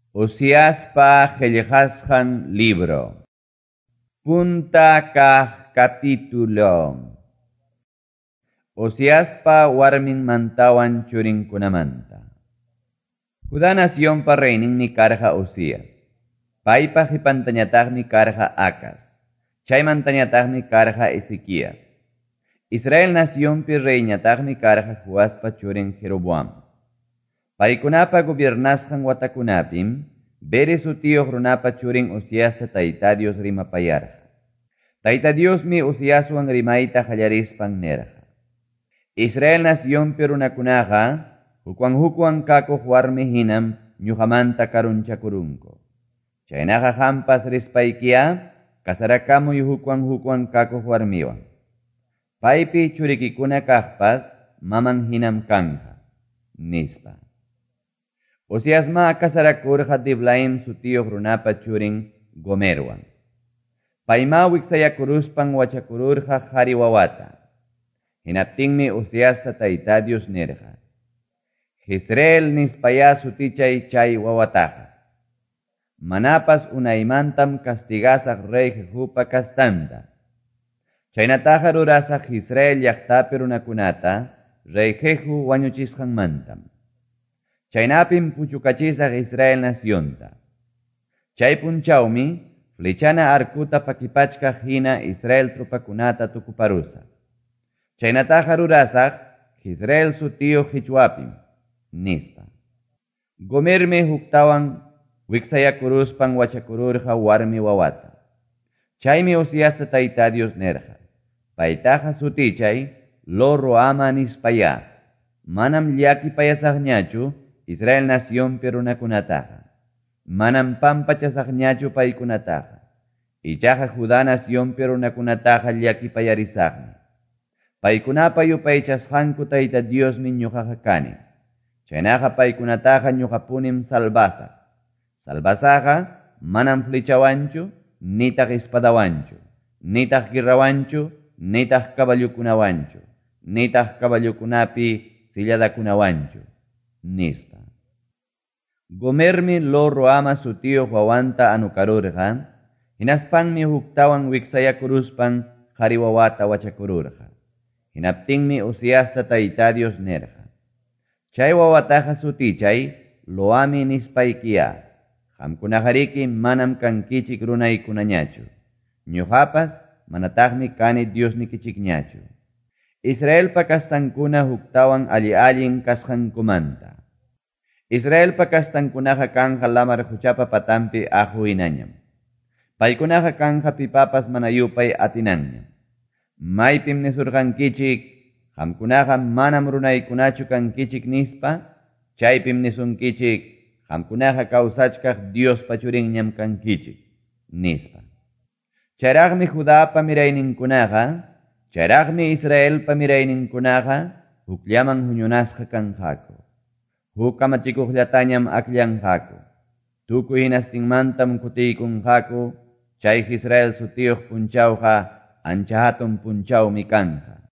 Usiaspa qillqasqan libro. Punta kaq capítulo. Usiaspa warmin mantawan churinkunamanta. Judá naciónpa reyninmi karqa Usías. Paypa qipantañataqmi karqa Acaz. Chaymantañataqmi karqa Ezequías. Israel naciónpi reyñataqmi karqa Joaspa churin Jeroboam. Paykunapa gobiernasqan watakunapim, Bere sutiyuq runapa churin Uziasta Tayta Dios rimapayarqa. Tayta Diosmi Uziaswan rimayta qallarispan nerqa. Israel naciónpi runakunaqa, hukwan kakuq warmi hinam ñuqamanta karunchakurunku. Chaynaqa hampas rispaykiya, kasarakamuy hukwan kakuq warmiwan. Paypi churikikuna kaqpas, maman hinam kanqa, nispa. Uziasma kasarakurqa Diblaim sutiyuq runapa churin Gomerwan. Payma wiksayakuruspan wachakururqa qhari wawata. Hinaptinmi Uziasta Tayta Dios nerqa. Jezreel nispaya sutichay chay wawataqa. Manapas unaymantam castigasaq rey Jehupa kastanta. Chaynataqa rurasaq Jezreel llaqtapi runakunata rey Jehu wañuchisqanmantam. Chaynapim puchukachisaq Israel nacionta. Chay punchawmi flechana arkuta pakipachkaq hina Israel trupakunata tukuparusa. Chaynataqa rurasaq Jezreel sutiyuq Qichwapim, nispa. Gomermi huktawan wiksayakuruspan wachakururqa warmi wawata. Chaymi Uziasta Tayta Dios nerqa. Paytaqa sutichay Lo-ruhama nispaya. Manam llakipayasaqñachu Israel naciónpi runakunataqa. Manam pampachasaqñachu paykunataqa. Ichaqa Judá naciónpi runakunataqa llakipayarisaqmi. Paykunapa yupaychasqanku Tayta Diosmi ñuqaqa kani. Chaynaqa paykunataqa ñuqapunim salbasaq. Salbasaqa manam flechawanchu, nitaq espadawanchu, nitaq guerrawanchu, nitaq caballukunawanchu, nitaq caballukunapi silladakunawanchu, nispa. Gomermi Lo-ruhama sutiyuq wawanta anukarurqa, hinaspanmi huktawan wiksayakuruspan qhari wawata wachakururqa. Hinaptinmi Uziasta Tayta Dios nerqa. Chay wawataqa sutichay Lo-ami nispaykiya. Qamkunaqariki manam kankichik runaykunañachu. Ñuqapas manataqmi kani Diosnikichikñachu. Israelpa kastankuna huktawan allin kasqankumanta. Israelpa kastankunaqa kanqa lamar huchapa patampi aju hinañam. Paykunaqa kanqa pipapas mana yupay atinanñam. Maypim nisurqankichik, qamkunaqa manam runaykunachu kankichik nispa, chaypim nisunkichik, qamkunaqa kawsachkaq Diospa churinñam kankichik, nispa. Chayraqmi Judapa mirayninkunaqa, chayraqmi Israelpa mirayninkunaqa, hukllaman huñunasqa kanqaku. Huk kamachikuqllatañam akllanqaku. Tukuy hinastinmantam kutiykunqaku, chay Jezreel sutiyuq punchawqa ancha hatun punchawmi kanqa.